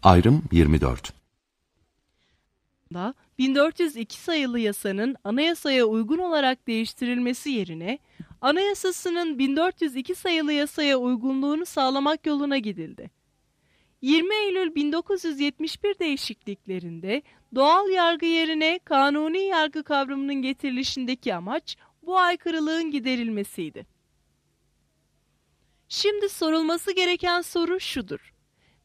Ayrım 24. 1402 sayılı yasanın anayasaya uygun olarak değiştirilmesi yerine anayasasının 1402 sayılı yasaya uygunluğunu sağlamak yoluna gidildi. 20 Eylül 1971 değişikliklerinde doğal yargı yerine kanuni yargı kavramının getirilişindeki amaç bu aykırılığın giderilmesiydi. Şimdi sorulması gereken soru şudur: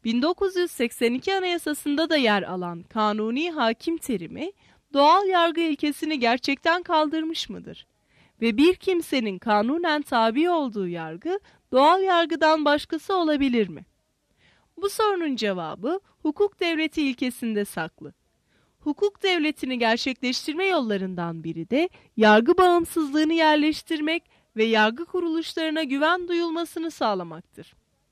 1982 Anayasası'nda da yer alan kanuni hakim terimi doğal yargı ilkesini gerçekten kaldırmış mıdır? Ve bir kimsenin kanunen tabi olduğu yargı doğal yargıdan başkası olabilir mi? Bu sorunun cevabı hukuk devleti ilkesinde saklı. Hukuk devletini gerçekleştirme yollarından biri de yargı bağımsızlığını yerleştirmek ve yargı kuruluşlarına güven duyulmasını sağlamaktır.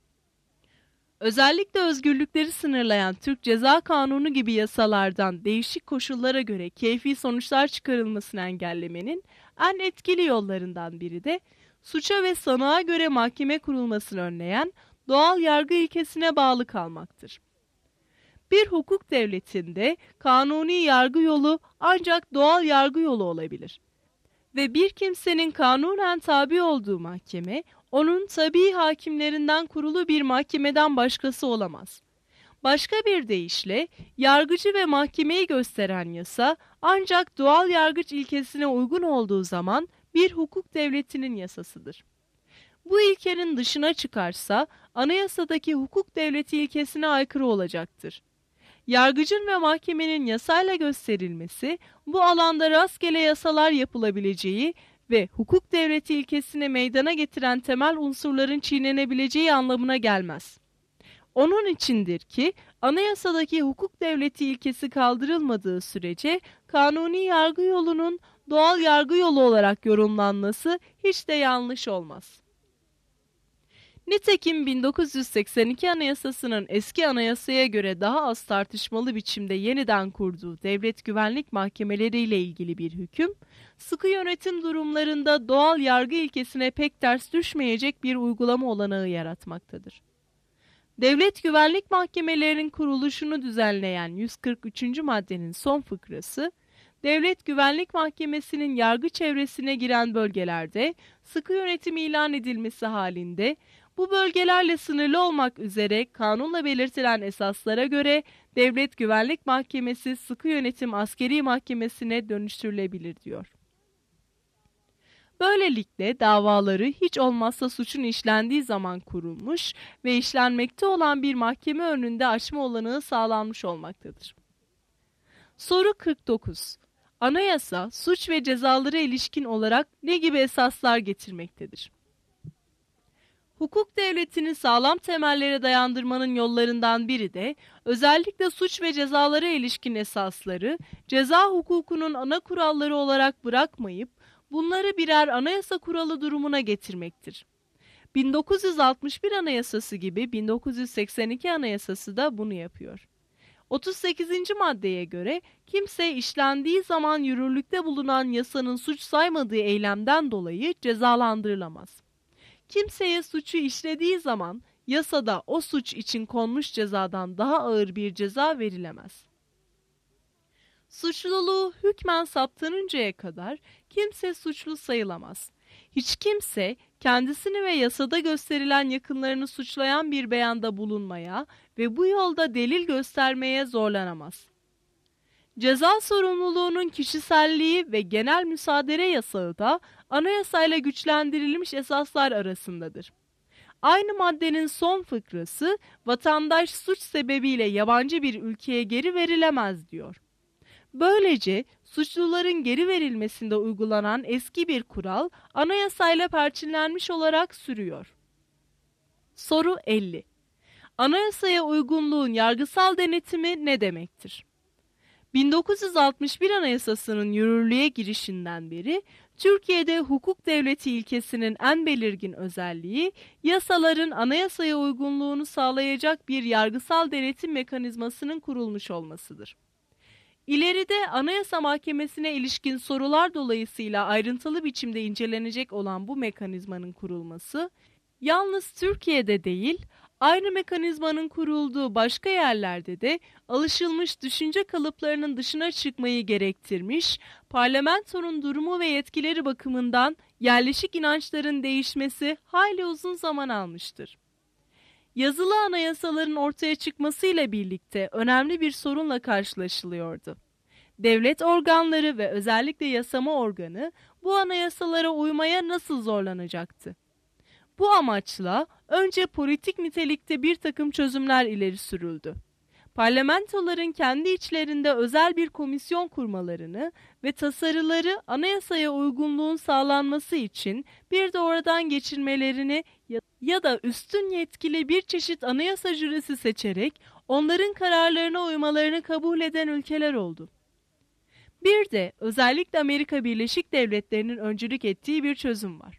Özellikle özgürlükleri sınırlayan Türk Ceza Kanunu gibi yasalardan değişik koşullara göre keyfi sonuçlar çıkarılmasını engellemenin en etkili yollarından biri de suça ve sanığa göre mahkeme kurulmasını önleyen doğal yargı ilkesine bağlı kalmaktır. Bir hukuk devletinde kanuni yargı yolu ancak doğal yargı yolu olabilir. Ve bir kimsenin kanunen tabi olduğu mahkeme, onun tabii hakimlerinden kurulu bir mahkemeden başkası olamaz. Başka bir deyişle, yargıcı ve mahkemeyi gösteren yasa, ancak doğal yargıç ilkesine uygun olduğu zaman bir hukuk devletinin yasasıdır. Bu ilkenin dışına çıkarsa, anayasadaki hukuk devleti ilkesine aykırı olacaktır. Yargıcın ve mahkemenin yasayla gösterilmesi, bu alanda rastgele yasalar yapılabileceği ve hukuk devleti ilkesini meydana getiren temel unsurların çiğnenebileceği anlamına gelmez. Onun içindir ki, anayasadaki hukuk devleti ilkesi kaldırılmadığı sürece, kanuni yargı yolunun doğal yargı yolu olarak yorumlanması hiç de yanlış olmaz. Nitekim 1982 Anayasası'nın eski anayasaya göre daha az tartışmalı biçimde yeniden kurduğu devlet güvenlik mahkemeleri ile ilgili bir hüküm, sıkı yönetim durumlarında doğal yargı ilkesine pek ters düşmeyecek bir uygulama olanağı yaratmaktadır. Devlet güvenlik mahkemelerinin kuruluşunu düzenleyen 143. maddenin son fıkrası, Devlet Güvenlik Mahkemesi'nin yargı çevresine giren bölgelerde sıkı yönetim ilan edilmesi halinde, bu bölgelerle sınırlı olmak üzere kanunla belirtilen esaslara göre Devlet Güvenlik Mahkemesi sıkı yönetim askeri mahkemesine dönüştürülebilir diyor. Böylelikle davaları hiç olmazsa suçun işlendiği zaman kurulmuş ve işlenmekte olan bir mahkeme önünde açma olanağı sağlanmış olmaktadır. Soru 49. Anayasa, suç ve cezalara ilişkin olarak ne gibi esaslar getirmektedir? Hukuk devletini sağlam temellere dayandırmanın yollarından biri de özellikle suç ve cezalara ilişkin esasları ceza hukukunun ana kuralları olarak bırakmayıp bunları birer anayasa kuralı durumuna getirmektir. 1961 Anayasası gibi 1982 Anayasası da bunu yapıyor. 38. maddeye göre kimse işlendiği zaman yürürlükte bulunan yasanın suç saymadığı eylemden dolayı cezalandırılamaz. Kimseye suçu işlediği zaman yasada o suç için konmuş cezadan daha ağır bir ceza verilemez. Suçluluğu hükmen saptanıncaya kadar kimse suçlu sayılamaz. Hiç kimse kendisini ve yasada gösterilen yakınlarını suçlayan bir beyanda bulunmaya ve bu yolda delil göstermeye zorlanamaz. Ceza sorumluluğunun kişiselliği ve genel müsaade yasağı da anayasayla güçlendirilmiş esaslar arasındadır. Aynı maddenin son fıkrası, vatandaş suç sebebiyle yabancı bir ülkeye geri verilemez diyor. Böylece suçluların geri verilmesinde uygulanan eski bir kural anayasayla perçinlenmiş olarak sürüyor. Soru 50. Anayasaya uygunluğun yargısal denetimi ne demektir? 1961 Anayasası'nın yürürlüğe girişinden beri Türkiye'de hukuk devleti ilkesinin en belirgin özelliği yasaların anayasaya uygunluğunu sağlayacak bir yargısal denetim mekanizmasının kurulmuş olmasıdır. İleride Anayasa Mahkemesi'ne ilişkin sorular dolayısıyla ayrıntılı biçimde incelenecek olan bu mekanizmanın kurulması, yalnız Türkiye'de değil, Aynı mekanizmanın kurulduğu başka yerlerde de alışılmış düşünce kalıplarının dışına çıkmayı gerektirmiş, parlamentonun durumu ve yetkileri bakımından yerleşik inançların değişmesi hayli uzun zaman almıştır. Yazılı anayasaların ortaya çıkmasıyla birlikte önemli bir sorunla karşılaşılıyordu. Devlet organları ve özellikle yasama organı bu anayasalara uymaya nasıl zorlanacaktı? Bu amaçla önce politik nitelikte bir takım çözümler ileri sürüldü. Parlamentoların kendi içlerinde özel bir komisyon kurmalarını ve tasarıları anayasaya uygunluğun sağlanması için bir de oradan geçirmelerini ya da üstün yetkili bir çeşit anayasa jürisi seçerek onların kararlarına uymalarını kabul eden ülkeler oldu. Bir de özellikle Amerika Birleşik Devletleri'nin öncülük ettiği bir çözüm var.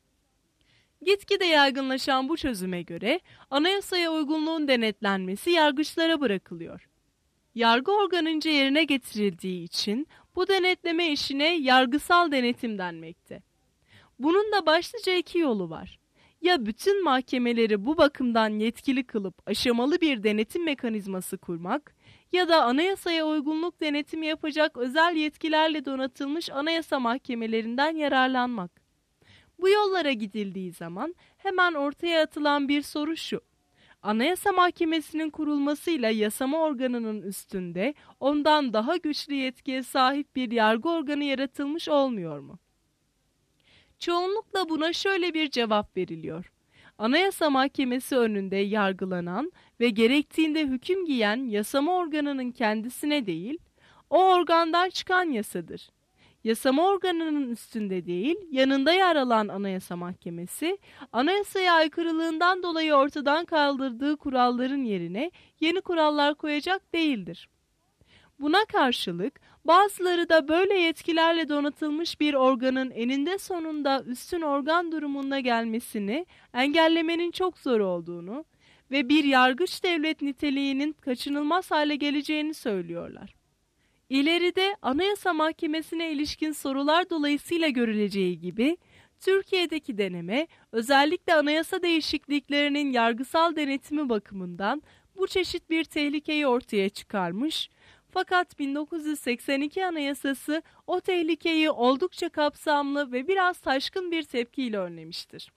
Gitgide yaygınlaşan bu çözüme göre anayasaya uygunluğun denetlenmesi yargıçlara bırakılıyor. Yargı organınca yerine getirildiği için bu denetleme işine yargısal denetim denmekte. Bunun da başlıca iki yolu var. Ya bütün mahkemeleri bu bakımdan yetkili kılıp aşamalı bir denetim mekanizması kurmak ya da anayasaya uygunluk denetimi yapacak özel yetkilerle donatılmış anayasa mahkemelerinden yararlanmak. Bu yollara gidildiği zaman hemen ortaya atılan bir soru şu: Anayasa Mahkemesi'nin kurulmasıyla yasama organının üstünde ondan daha güçlü yetkiye sahip bir yargı organı yaratılmış olmuyor mu? Çoğunlukla buna şöyle bir cevap veriliyor: Anayasa Mahkemesi önünde yargılanan ve gerektiğinde hüküm giyen yasama organının kendisine değil, o organdan çıkan yasadır. Yasama organının üstünde değil, yanında yer alan Anayasa Mahkemesi, anayasaya aykırılığından dolayı ortadan kaldırdığı kuralların yerine yeni kurallar koyacak değildir. Buna karşılık bazıları da böyle yetkilerle donatılmış bir organın eninde sonunda üstün organ durumuna gelmesini engellemenin çok zor olduğunu ve bir yargıç devlet niteliğinin kaçınılmaz hale geleceğini söylüyorlar. İleride Anayasa Mahkemesi'ne ilişkin sorular dolayısıyla görüleceği gibi, Türkiye'deki deneme özellikle anayasa değişikliklerinin yargısal denetimi bakımından bu çeşit bir tehlikeyi ortaya çıkarmış, fakat 1982 Anayasası o tehlikeyi oldukça kapsamlı ve biraz taşkın bir tepkiyle önlemiştir.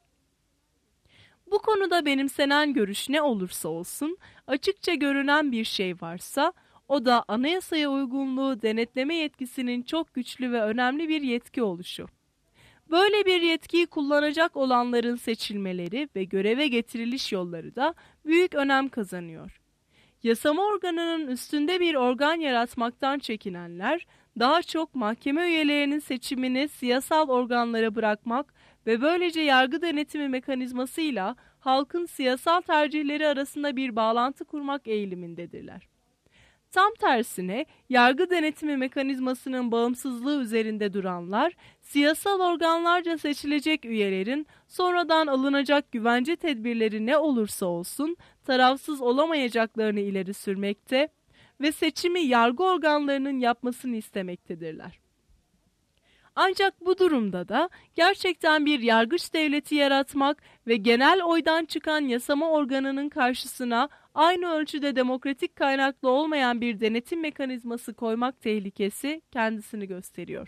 Bu konuda benimsenen görüş ne olursa olsun, açıkça görünen bir şey varsa, o da anayasaya uygunluğu denetleme yetkisinin çok güçlü ve önemli bir yetki oluşu. Böyle bir yetkiyi kullanacak olanların seçilmeleri ve göreve getiriliş yolları da büyük önem kazanıyor. Yasama organının üstünde bir organ yaratmaktan çekinenler, daha çok mahkeme üyelerinin seçimini siyasal organlara bırakmak ve böylece yargı denetimi mekanizmasıyla halkın siyasal tercihleri arasında bir bağlantı kurmak eğilimindedirler. Tam tersine yargı denetimi mekanizmasının bağımsızlığı üzerinde duranlar, siyasal organlarca seçilecek üyelerin sonradan alınacak güvence tedbirleri ne olursa olsun tarafsız olamayacaklarını ileri sürmekte ve seçimi yargı organlarının yapmasını istemektedirler. Ancak bu durumda da gerçekten bir yargıç devleti yaratmak ve genel oydan çıkan yasama organının karşısına aynı ölçüde demokratik kaynaklı olmayan bir denetim mekanizması koymak tehlikesi kendisini gösteriyor.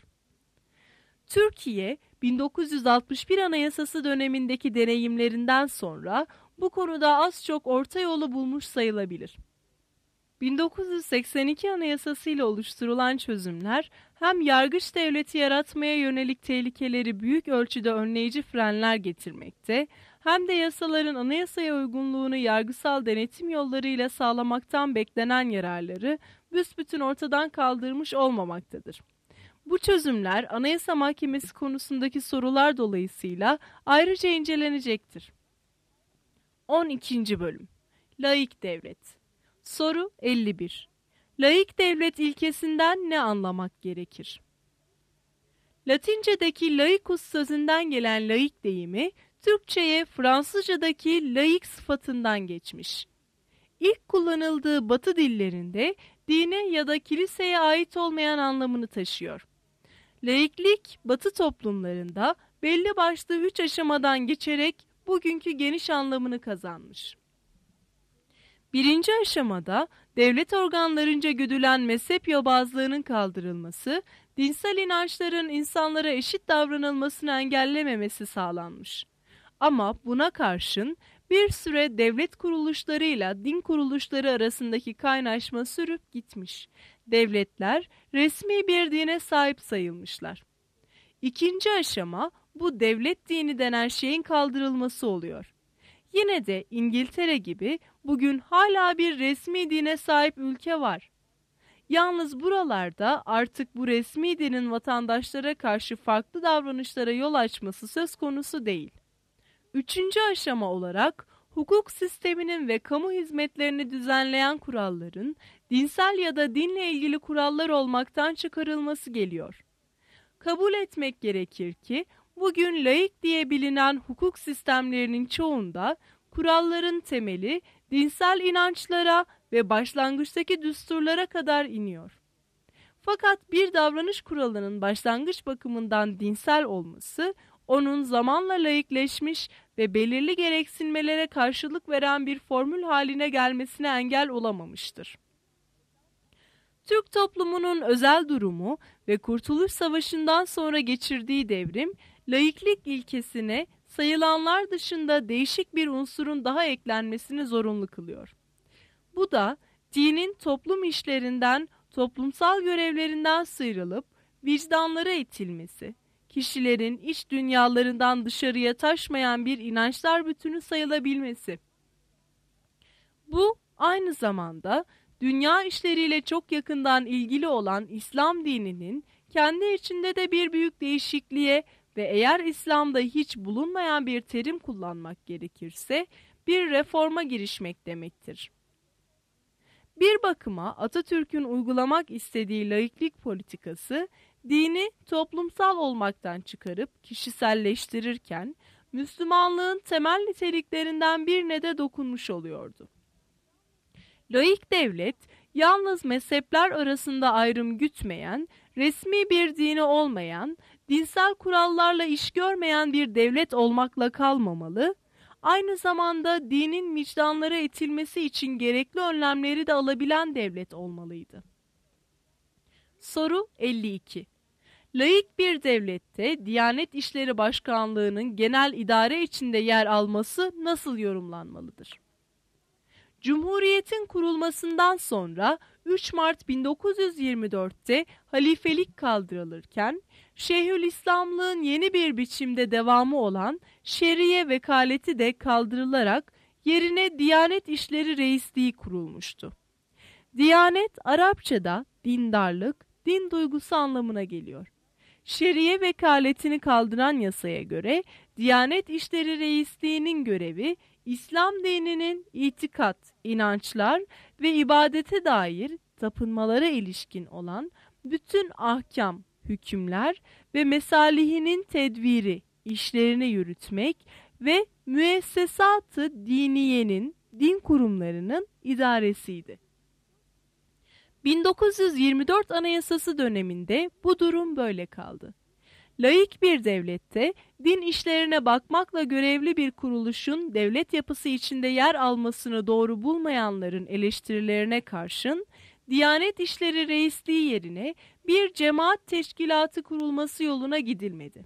Türkiye, 1961 Anayasası dönemindeki deneyimlerinden sonra bu konuda az çok orta yolu bulmuş sayılabilir. 1982 Anayasası ile oluşturulan çözümler hem yargıç devleti yaratmaya yönelik tehlikeleri büyük ölçüde önleyici frenler getirmekte, hem de yasaların anayasaya uygunluğunu yargısal denetim yollarıyla sağlamaktan beklenen yararları büsbütün ortadan kaldırmış olmamaktadır. Bu çözümler Anayasa Mahkemesi konusundaki sorular dolayısıyla ayrıca incelenecektir. 12. Bölüm Laik Devlet. Soru 51. Laik devlet ilkesinden ne anlamak gerekir? Latince'deki laicus sözünden gelen laik deyimi, Türkçe'ye Fransızca'daki laik sıfatından geçmiş. İlk kullanıldığı Batı dillerinde dine ya da kiliseye ait olmayan anlamını taşıyor. Laiklik, Batı toplumlarında belli başlı 3 aşamadan geçerek bugünkü geniş anlamını kazanmış. Birinci aşamada devlet organlarınca güdülen mezhep yobazlığının kaldırılması, dinsel inançların insanlara eşit davranılmasını engellememesi sağlanmış. Ama buna karşın bir süre devlet kuruluşlarıyla din kuruluşları arasındaki kaynaşma sürüp gitmiş. Devletler resmi bir dine sahip sayılmışlar. İkinci aşama bu devlet dini denen şeyin kaldırılması oluyor. Yine de İngiltere gibi bugün hala bir resmi dine sahip ülke var. Yalnız buralarda artık bu resmi dinin vatandaşlara karşı farklı davranışlara yol açması söz konusu değil. Üçüncü aşama olarak hukuk sisteminin ve kamu hizmetlerini düzenleyen kuralların dinsel ya da dinle ilgili kurallar olmaktan çıkarılması geliyor. Kabul etmek gerekir ki bugün laik diye bilinen hukuk sistemlerinin çoğunda kuralların temeli dinsel inançlara ve başlangıçtaki düsturlara kadar iniyor. Fakat bir davranış kuralının başlangıç bakımından dinsel olması, onun zamanla laikleşmiş ve belirli gereksinmelere karşılık veren bir formül haline gelmesine engel olamamıştır. Türk toplumunun özel durumu ve Kurtuluş Savaşı'ndan sonra geçirdiği devrim, laiklik ilkesine sayılanlar dışında değişik bir unsurun daha eklenmesini zorunlu kılıyor. Bu da dinin toplum işlerinden, toplumsal görevlerinden sıyrılıp vicdanlara itilmesi, kişilerin iç dünyalarından dışarıya taşmayan bir inançlar bütünü sayılabilmesi. Bu aynı zamanda dünya işleriyle çok yakından ilgili olan İslam dininin kendi içinde de bir büyük değişikliğe ve eğer İslam'da hiç bulunmayan bir terim kullanmak gerekirse bir reforma girişmek demektir. Bir bakıma Atatürk'ün uygulamak istediği laiklik politikası dini toplumsal olmaktan çıkarıp kişiselleştirirken Müslümanlığın temel niteliklerinden birine de dokunmuş oluyordu. Laik devlet yalnız mezhepler arasında ayrım gütmeyen, resmi bir dini olmayan, dinsel kurallarla iş görmeyen bir devlet olmakla kalmamalı, aynı zamanda dinin vicdanlara itilmesi için gerekli önlemleri de alabilen devlet olmalıydı. Soru 52. Laik bir devlette Diyanet İşleri Başkanlığı'nın genel idare içinde yer alması nasıl yorumlanmalıdır? Cumhuriyetin kurulmasından sonra 3 Mart 1924'te halifelik kaldırılırken, Şeyhülislamlığın yeni bir biçimde devamı olan şeriye vekaleti de kaldırılarak yerine Diyanet İşleri Reisliği kurulmuştu. Diyanet Arapçada dindarlık, din duygusu anlamına geliyor. Şeriye vekaletini kaldıran yasaya göre Diyanet İşleri Reisliği'nin görevi İslam dininin itikat, inançlar ve ibadete dair tapınmalara ilişkin olan bütün ahkam, hükümler ve mesalihinin tedbiri, işlerini yürütmek ve müessesat-ı diniyenin, din kurumlarının idaresiydi. 1924 Anayasası döneminde bu durum böyle kaldı. Laik bir devlette din işlerine bakmakla görevli bir kuruluşun devlet yapısı içinde yer almasını doğru bulmayanların eleştirilerine karşın Diyanet İşleri Reisliği yerine bir cemaat teşkilatı kurulması yoluna gidilmedi.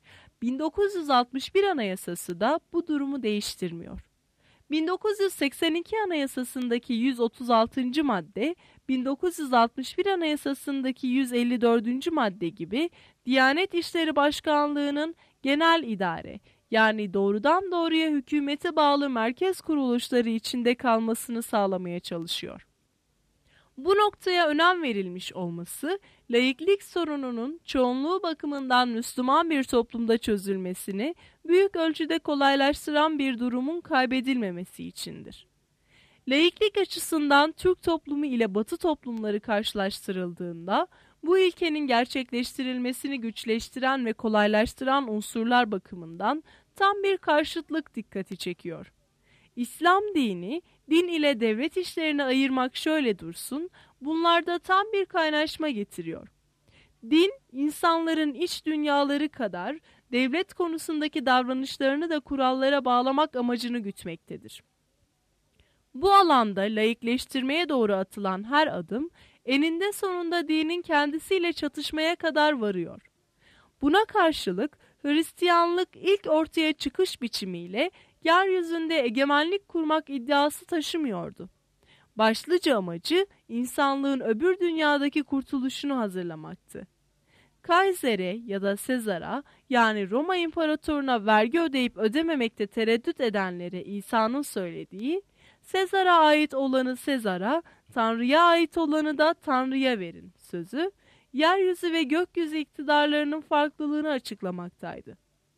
1961 Anayasası da bu durumu değiştirmiyor. 1982 Anayasası'ndaki 136. madde, 1961 Anayasası'ndaki 154. madde gibi Diyanet İşleri Başkanlığı'nın genel idare, yani doğrudan doğruya hükümete bağlı merkez kuruluşları içinde kalmasını sağlamaya çalışıyor. Bu noktaya önem verilmiş olması, laiklik sorununun çoğunluğu bakımından Müslüman bir toplumda çözülmesini büyük ölçüde kolaylaştıran bir durumun kaybedilmemesi içindir. Laiklik açısından Türk toplumu ile Batı toplumları karşılaştırıldığında, bu ilkenin gerçekleştirilmesini güçleştiren ve kolaylaştıran unsurlar bakımından tam bir karşıtlık dikkati çekiyor. İslam dini, din ile devlet işlerini ayırmak şöyle dursun, bunlarda tam bir kaynaşma getiriyor. Din, insanların iç dünyaları kadar devlet konusundaki davranışlarını da kurallara bağlamak amacını gütmektedir. Bu alanda laikleştirmeye doğru atılan her adım eninde sonunda dinin kendisiyle çatışmaya kadar varıyor. Buna karşılık Hristiyanlık ilk ortaya çıkış biçimiyle yeryüzünde egemenlik kurmak iddiası taşımıyordu. Başlıca amacı insanlığın öbür dünyadaki kurtuluşunu hazırlamaktı. Kaysere ya da Sezar'a, yani Roma İmparatoruna vergi ödeyip ödememekte tereddüt edenlere İsa'nın söylediği, Sezar'a ait olanı Sezar'a, Tanrı'ya ait olanı da Tanrı'ya verin sözü, yeryüzü ve gökyüzü iktidarlarının farklılığını açıklamaktaydı.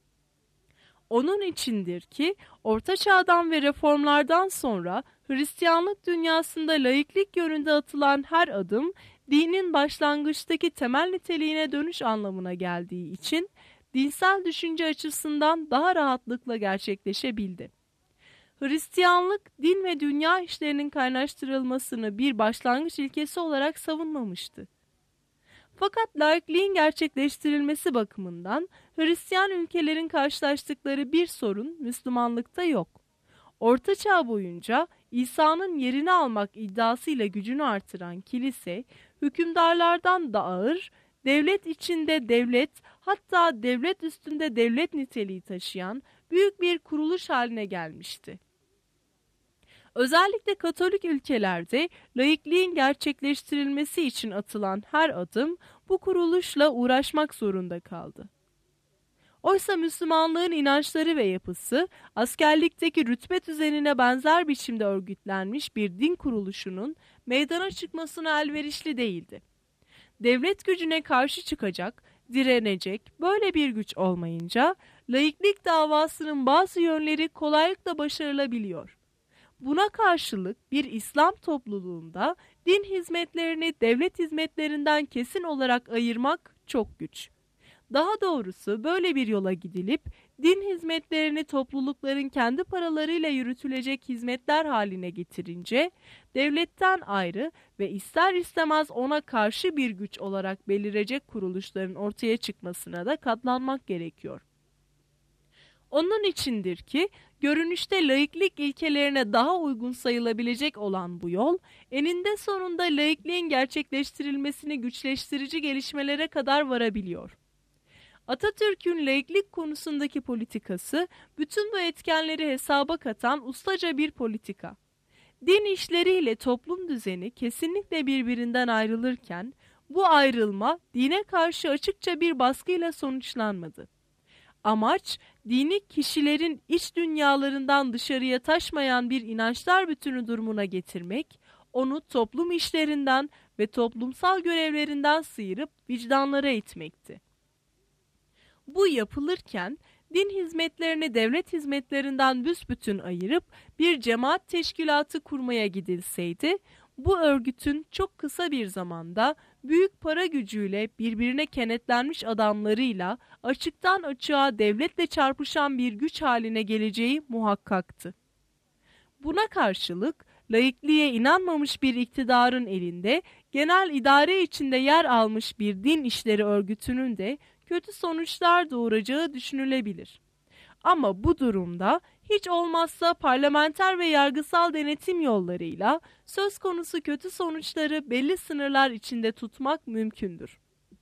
Onun içindir ki Orta Çağ'dan ve reformlardan sonra Hristiyanlık dünyasında laiklik yönünde atılan her adım dinin başlangıçtaki temel niteliğine dönüş anlamına geldiği için dinsel düşünce açısından daha rahatlıkla gerçekleşebildi. Hristiyanlık din ve dünya işlerinin kaynaştırılmasını bir başlangıç ilkesi olarak savunmamıştı. Fakat laikliğin gerçekleştirilmesi bakımından Hristiyan ülkelerin karşılaştıkları bir sorun Müslümanlıkta yok. Orta Çağ boyunca İsa'nın yerini almak iddiasıyla gücünü artıran kilise, hükümdarlardan da ağır, devlet içinde devlet, hatta devlet üstünde devlet niteliği taşıyan büyük bir kuruluş haline gelmişti. Özellikle Katolik ülkelerde laikliğin gerçekleştirilmesi için atılan her adım bu kuruluşla uğraşmak zorunda kaldı. Oysa Müslümanlığın inançları ve yapısı askerlikteki rütbe düzenine benzer biçimde örgütlenmiş bir din kuruluşunun meydana çıkmasına elverişli değildi. Devlet gücüne karşı çıkacak, direnecek böyle bir güç olmayınca laiklik davasının bazı yönleri kolaylıkla başarılabiliyor. Buna karşılık bir İslam topluluğunda din hizmetlerini devlet hizmetlerinden kesin olarak ayırmak çok güç. Daha doğrusu böyle bir yola gidilip din hizmetlerini toplulukların kendi paralarıyla yürütülecek hizmetler haline getirince devletten ayrı ve ister istemez ona karşı bir güç olarak belirecek kuruluşların ortaya çıkmasına da katlanmak gerekiyor. Onun içindir ki görünüşte laiklik ilkelerine daha uygun sayılabilecek olan bu yol, eninde sonunda laikliğin gerçekleştirilmesini güçleştirici gelişmelere kadar varabiliyor. Atatürk'ün laiklik konusundaki politikası, bütün bu etkenleri hesaba katan ustaca bir politika. Din işleriyle toplum düzeni kesinlikle birbirinden ayrılırken, bu ayrılma dine karşı açıkça bir baskıyla sonuçlanmadı. Amaç, dini kişilerin iç dünyalarından dışarıya taşmayan bir inançlar bütünü durumuna getirmek, onu toplum işlerinden ve toplumsal görevlerinden sıyırıp vicdanlara itmekti. Bu yapılırken, din hizmetlerini devlet hizmetlerinden büsbütün ayırıp bir cemaat teşkilatı kurmaya gidilseydi, bu örgütün çok kısa bir zamanda büyük para gücüyle birbirine kenetlenmiş adamlarıyla açıktan açığa devletle çarpışan bir güç haline geleceği muhakkaktı. Buna karşılık laikliğe inanmamış bir iktidarın elinde genel idare içinde yer almış bir din işleri örgütünün de kötü sonuçlar doğuracağı düşünülebilir. Ama bu durumda hiç olmazsa parlamenter ve yargısal denetim yollarıyla söz konusu kötü sonuçları belli sınırlar içinde tutmak mümkündür.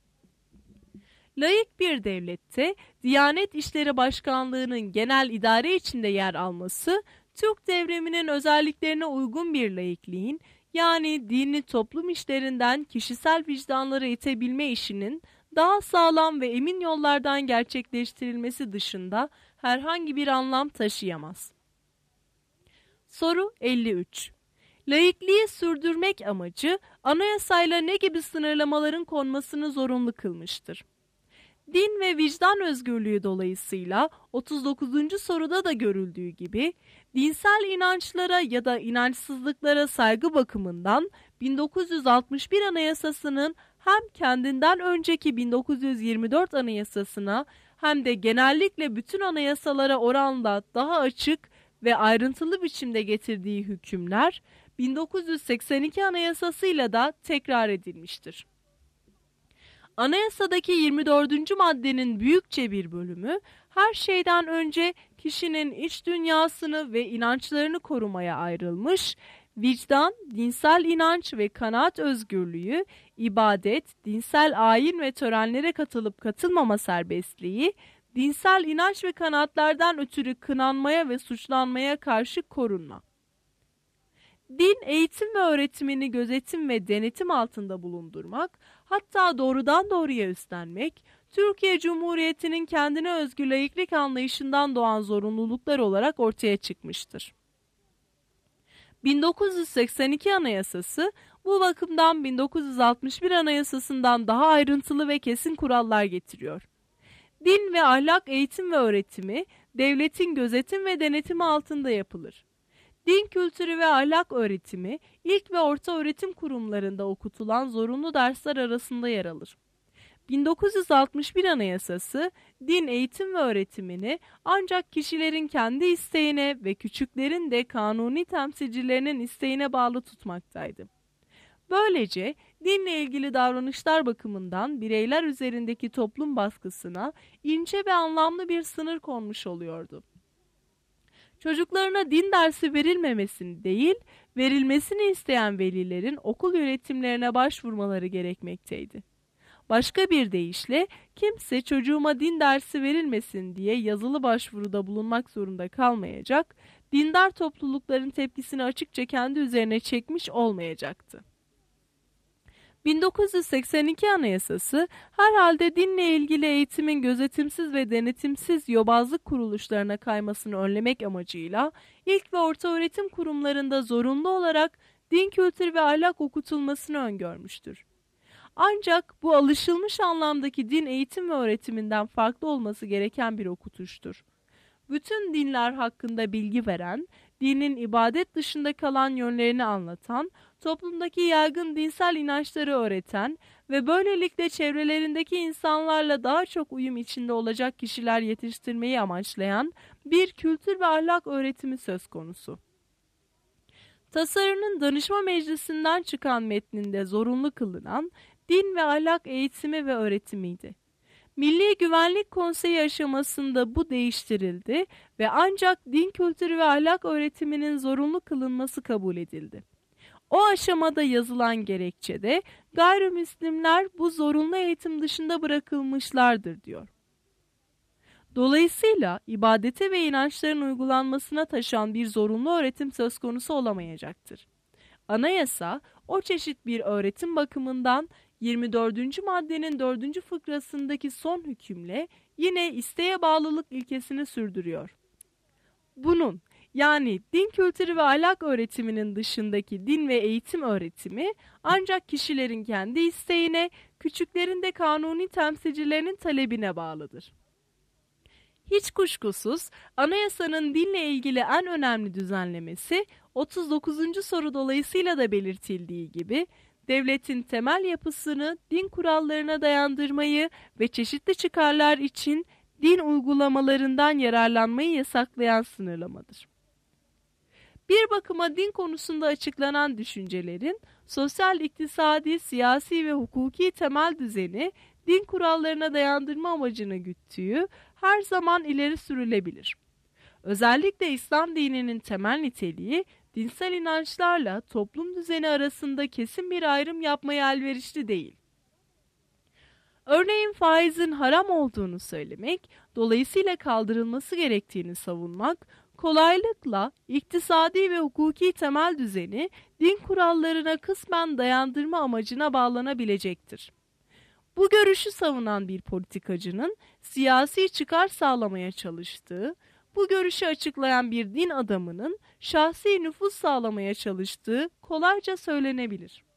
Laik bir devlette Diyanet İşleri Başkanlığı'nın genel idare içinde yer alması, Türk devriminin özelliklerine uygun bir laikliğin, yani dini toplum işlerinden kişisel vicdanlara itebilme işinin daha sağlam ve emin yollardan gerçekleştirilmesi dışında herhangi bir anlam taşıyamaz. Soru 53. Laikliği sürdürmek amacı anayasayla ne gibi sınırlamaların konmasını zorunlu kılmıştır? Din ve vicdan özgürlüğü dolayısıyla 39. soruda da görüldüğü gibi dinsel inançlara ya da inançsızlıklara saygı bakımından 1961 Anayasası'nın hem kendinden önceki 1924 Anayasası'na hem de genellikle bütün anayasalara oranla daha açık ve ayrıntılı biçimde getirdiği hükümler 1982 Anayasası'yla da tekrar edilmiştir. Anayasadaki 24. maddenin büyükçe bir bölümü her şeyden önce kişinin iç dünyasını ve inançlarını korumaya ayrılmış, vicdan, dinsel inanç ve kanaat özgürlüğü, ibadet, dinsel ayin ve törenlere katılıp katılmama serbestliği, dinsel inanç ve kanaatlerden ötürü kınanmaya ve suçlanmaya karşı korunma. Din, eğitim ve öğretimini gözetim ve denetim altında bulundurmak, hatta doğrudan doğruya üstlenmek, Türkiye Cumhuriyeti'nin kendine özgü laiklik anlayışından doğan zorunluluklar olarak ortaya çıkmıştır. 1982 Anayasası, bu bakımdan 1961 Anayasası'ndan daha ayrıntılı ve kesin kurallar getiriyor. Din ve ahlak eğitim ve öğretimi, devletin gözetim ve denetimi altında yapılır. Din kültürü ve ahlak öğretimi, ilk ve orta öğretim kurumlarında okutulan zorunlu dersler arasında yer alır. 1961 Anayasası, din eğitim ve öğretimini ancak kişilerin kendi isteğine ve küçüklerin de kanuni temsilcilerinin isteğine bağlı tutmaktaydı. Böylece dinle ilgili davranışlar bakımından bireyler üzerindeki toplum baskısına ince ve anlamlı bir sınır konmuş oluyordu. Çocuklarına din dersi verilmemesini değil, verilmesini isteyen velilerin okul yönetimlerine başvurmaları gerekmekteydi. Başka bir deyişle, kimse çocuğuma din dersi verilmesin diye yazılı başvuruda bulunmak zorunda kalmayacak, dindar toplulukların tepkisini açıkça kendi üzerine çekmiş olmayacaktı. 1982 Anayasası, herhalde dinle ilgili eğitimin gözetimsiz ve denetimsiz yobazlık kuruluşlarına kaymasını önlemek amacıyla ilk ve orta öğretim kurumlarında zorunlu olarak din kültürü ve ahlak okutulmasını öngörmüştür. Ancak bu alışılmış anlamdaki din eğitim ve öğretiminden farklı olması gereken bir okutuştur. Bütün dinler hakkında bilgi veren, dinin ibadet dışında kalan yönlerini anlatan, toplumdaki yaygın dinsel inançları öğreten ve böylelikle çevrelerindeki insanlarla daha çok uyum içinde olacak kişiler yetiştirmeyi amaçlayan bir kültür ve ahlak öğretimi söz konusu. Tasarının danışma meclisinden çıkan metninde zorunlu kılınan din ve ahlak eğitimi ve öğretimiydi. Milli Güvenlik Konseyi aşamasında bu değiştirildi ve ancak din kültürü ve ahlak öğretiminin zorunlu kılınması kabul edildi. O aşamada yazılan gerekçede gayrimüslimler bu zorunlu eğitim dışında bırakılmışlardır diyor. Dolayısıyla ibadete ve inançların uygulanmasına taşan bir zorunlu öğretim söz konusu olamayacaktır. Anayasa, o çeşit bir öğretim bakımından 24. maddenin 4. fıkrasındaki son hükümle yine isteğe bağlılık ilkesini sürdürüyor. Bunun, yani din kültürü ve ahlak öğretiminin dışındaki din ve eğitim öğretimi ancak kişilerin kendi isteğine, küçüklerin de kanuni temsilcilerinin talebine bağlıdır. Hiç kuşkusuz anayasanın dinle ilgili en önemli düzenlemesi 39. soru dolayısıyla da belirtildiği gibi devletin temel yapısını din kurallarına dayandırmayı ve çeşitli çıkarlar için din uygulamalarından yararlanmayı yasaklayan sınırlamadır. Bir bakıma din konusunda açıklanan düşüncelerin sosyal, iktisadi, siyasi ve hukuki temel düzeni din kurallarına dayandırma amacını güttüğü her zaman ileri sürülebilir. Özellikle İslam dininin temel niteliği dinsel inançlarla toplum düzeni arasında kesin bir ayrım yapmaya elverişli değil. Örneğin faizin haram olduğunu söylemek, dolayısıyla kaldırılması gerektiğini savunmak, kolaylıkla iktisadi ve hukuki temel düzeni din kurallarına kısmen dayandırma amacına bağlanabilecektir. Bu görüşü savunan bir politikacının siyasi çıkar sağlamaya çalıştığı, bu görüşü açıklayan bir din adamının şahsi nüfuz sağlamaya çalıştığı kolayca söylenebilir.